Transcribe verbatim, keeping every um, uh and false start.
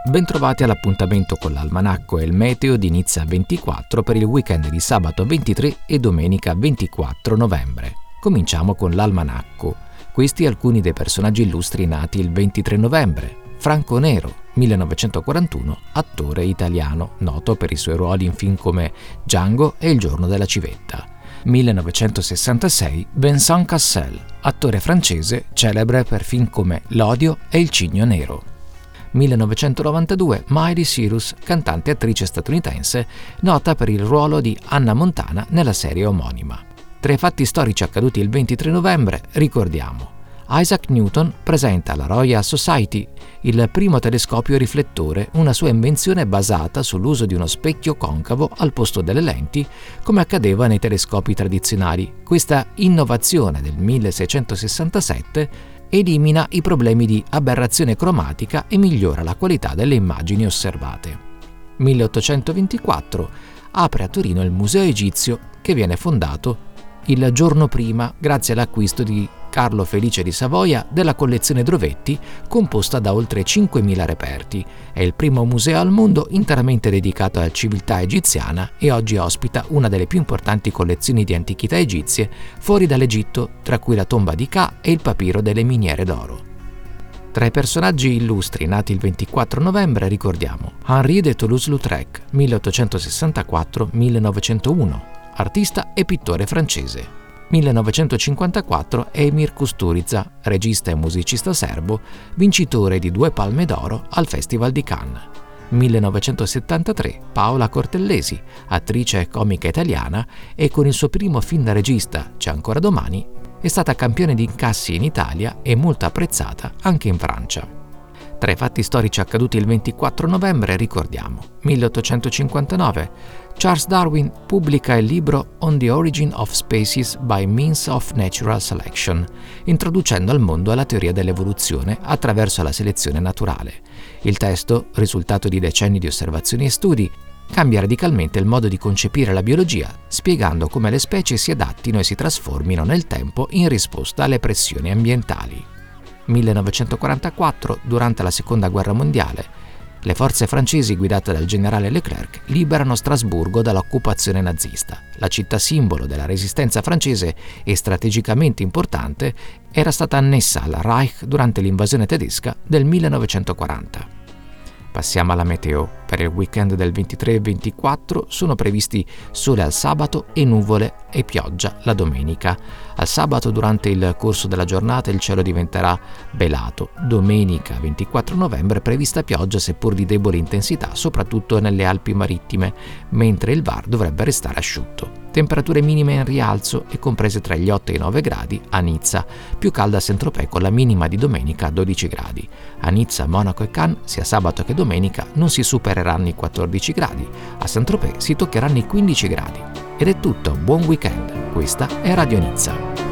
Bentrovati all'appuntamento con l'Almanacco e il Meteo di Nizza ventiquattro per il weekend di sabato ventitré e domenica ventiquattro novembre. Cominciamo con l'Almanacco. Questi alcuni dei personaggi illustri nati il ventitré novembre. Franco Nero, millenovecentoquarantuno, attore italiano, noto per i suoi ruoli in film come Django e Il giorno della civetta. millenovecentosessantasei, Vincent Cassel, attore francese, celebre per film come L'odio e Il cigno nero. millenovecentonovantadue, Miley Cyrus, cantante e attrice statunitense, nota per il ruolo di Hannah Montana nella serie omonima. Tra i fatti storici accaduti il ventitré novembre ricordiamo: Isaac Newton presenta alla Royal Society il primo telescopio riflettore, una sua invenzione basata sull'uso di uno specchio concavo al posto delle lenti, come accadeva nei telescopi tradizionali. Questa innovazione del milleseicentosessantasette elimina i problemi di aberrazione cromatica e migliora la qualità delle immagini osservate. milleottocentoventiquattro apre a Torino il Museo Egizio, che viene fondato il giorno prima grazie all'acquisto di Carlo Felice di Savoia della collezione Drovetti, composta da oltre cinquemila reperti. È il primo museo al mondo interamente dedicato alla civiltà egiziana e oggi ospita una delle più importanti collezioni di antichità egizie fuori dall'Egitto, tra cui la tomba di Ka e il papiro delle miniere d'oro. Tra i personaggi illustri nati il ventiquattro novembre ricordiamo Henri de Toulouse-Lautrec, milleottocentosessantaquattro millenovecentouno, artista e pittore francese. millenovecentocinquantaquattro Emir Kusturica, regista e musicista serbo, vincitore di due Palme d'Oro al Festival di Cannes. millenovecentosettantatré Paola Cortellesi, attrice e comica italiana, e con il suo primo film da regista, C'è ancora domani, è stata campione di incassi in Italia e molto apprezzata anche in Francia. Tra i fatti storici accaduti il ventiquattro novembre ricordiamo milleottocentocinquantanove Charles Darwin pubblica il libro On the Origin of Species by Means of Natural Selection, introducendo al mondo la teoria dell'evoluzione attraverso la selezione naturale. Il testo, risultato di decenni di osservazioni e studi, cambia radicalmente il modo di concepire la biologia, spiegando come le specie si adattino e si trasformino nel tempo in risposta alle pressioni ambientali. millenovecentoquarantaquattro, durante la Seconda Guerra Mondiale, le forze francesi guidate dal generale Leclerc liberano Strasburgo dall'occupazione nazista. La città simbolo della resistenza francese e strategicamente importante era stata annessa al Reich durante l'invasione tedesca del millenovecentoquaranta. Passiamo alla meteo. Per il weekend del ventitré e ventiquattro sono previsti sole al sabato e nuvole e pioggia la domenica. Al sabato, durante il corso della giornata, il cielo diventerà velato. Domenica ventiquattro novembre è prevista pioggia, seppur di debole intensità, soprattutto nelle Alpi marittime, mentre il V A R dovrebbe restare asciutto. Temperature minime in rialzo e comprese tra gli otto e i nove gradi a Nizza, più calda a Saint-Tropez con la minima di domenica a dodici gradi. A Nizza, Monaco e Cannes, sia sabato che domenica, non si supereranno i quattordici gradi, a Saint-Tropez si toccheranno i quindici gradi. Ed è tutto, buon weekend, questa è Radio Nizza.